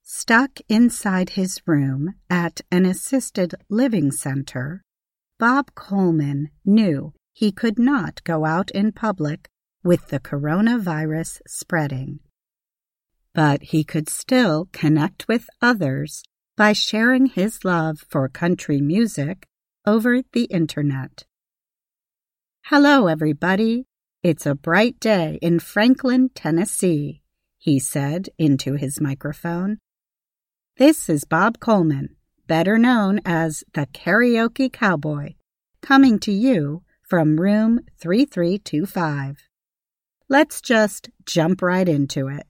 Stuck inside his room at an assisted living center, Bob Coleman knew he could not go out in public with the coronavirus spreading. But he could still connect with others by sharing his love for country music over the internet. "Hello, everybody. It's a bright day in Franklin, Tennessee," he said into his microphone. "This is Bob Coleman, better known as the Karaoke Cowboy, coming to you from room 3325. Let's just jump right into it."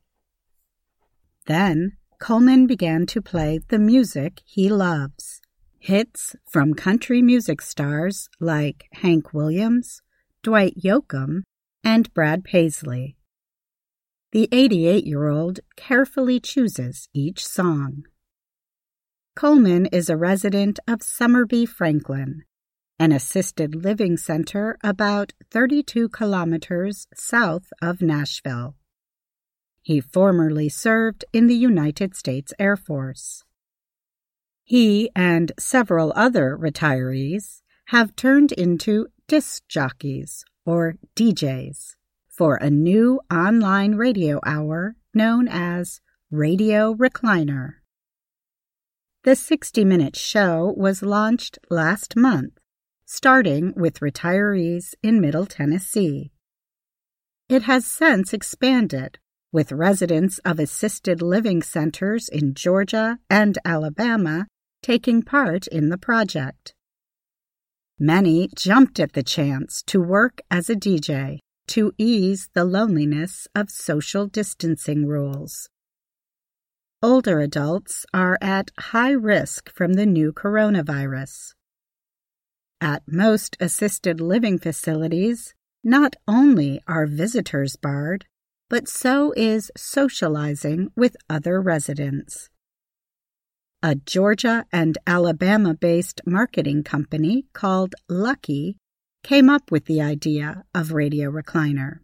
Then Coleman began to play the music he loves, hits from country music stars like Hank Williams, Dwight Yoakam, and Brad Paisley. The 88-year-old carefully chooses each song. Coleman is a resident of Summerby, Franklin, an assisted living center about 32 kilometers south of Nashville. He formerly served in the United States Air Force. He and several other retirees have turned into disc jockeys, or DJs, for a new online radio hour known as Radio Recliner. The 60-minute show was launched last month, starting with retirees in Middle Tennessee. It has since expanded, with residents of assisted living centers in Georgia and Alabama taking part in the project. Many jumped at the chance to work as a DJ to ease the loneliness of social distancing rules. Older adults are at high risk from the new coronavirus. At most assisted living facilities, not only are visitors barred, but so is socializing with other residents. A Georgia and Alabama-based marketing company called Lucky came up with the idea of Radio Recliner.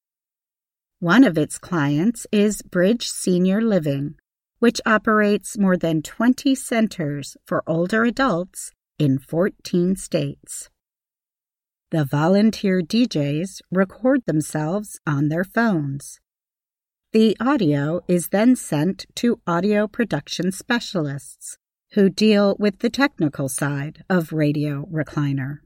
One of its clients is Bridge Senior Living, which operates more than 20 centers for older adults in 14 states. The volunteer DJs record themselves on their phones. The audio is then sent to audio production specialists who deal with the technical side of Radio Recliner.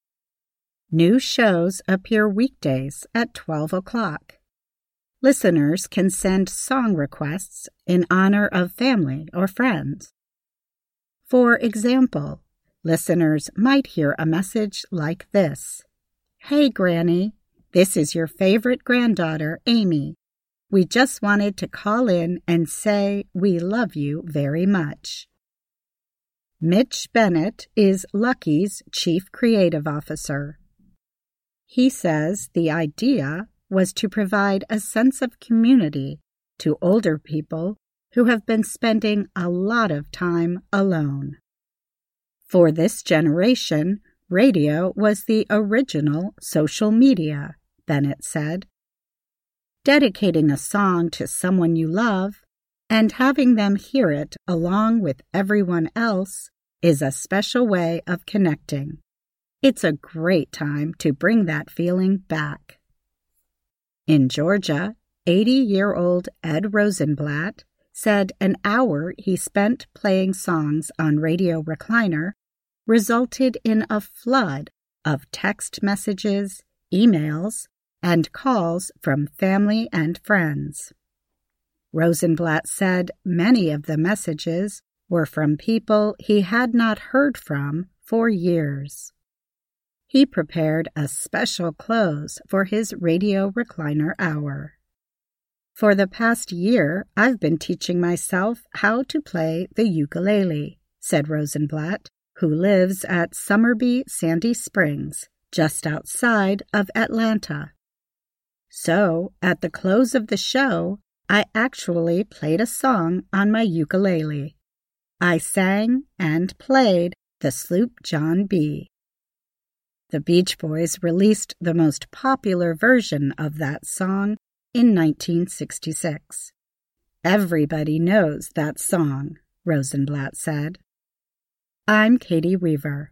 New shows appear weekdays at 12 o'clock. Listeners can send song requests in honor of family or friends. For example, listeners might hear a message like this: "Hey, Granny, this is your favorite granddaughter, Amy. We just wanted to call in and say we love you very much." Mitch Bennett is Lucky's Chief Creative Officer. He says the idea was to provide a sense of community to older people who have been spending a lot of time alone. For this generation, radio was the original social media, Bennett said. Dedicating a song to someone you love and having them hear it along with everyone else is a special way of connecting. It's a great time to bring that feeling back. In Georgia, 80-year-old Ed Rosenblatt said an hour he spent playing songs on Radio Recliner resulted in a flood of text messages, emails, and calls from family and friends. Rosenblatt said many of the messages were from people he had not heard from for years. He prepared a special close for his Radio Recliner hour. "For the past year, I've been teaching myself how to play the ukulele," said Rosenblatt, who lives at Summerby Sandy Springs, just outside of Atlanta. "So, at the close of the show, I actually played a song on my ukulele. I sang and played the Sloop John B." The Beach Boys released the most popular version of that song in 1966. Everybody knows that song, Rosenblatt said. I'm Katie Weaver.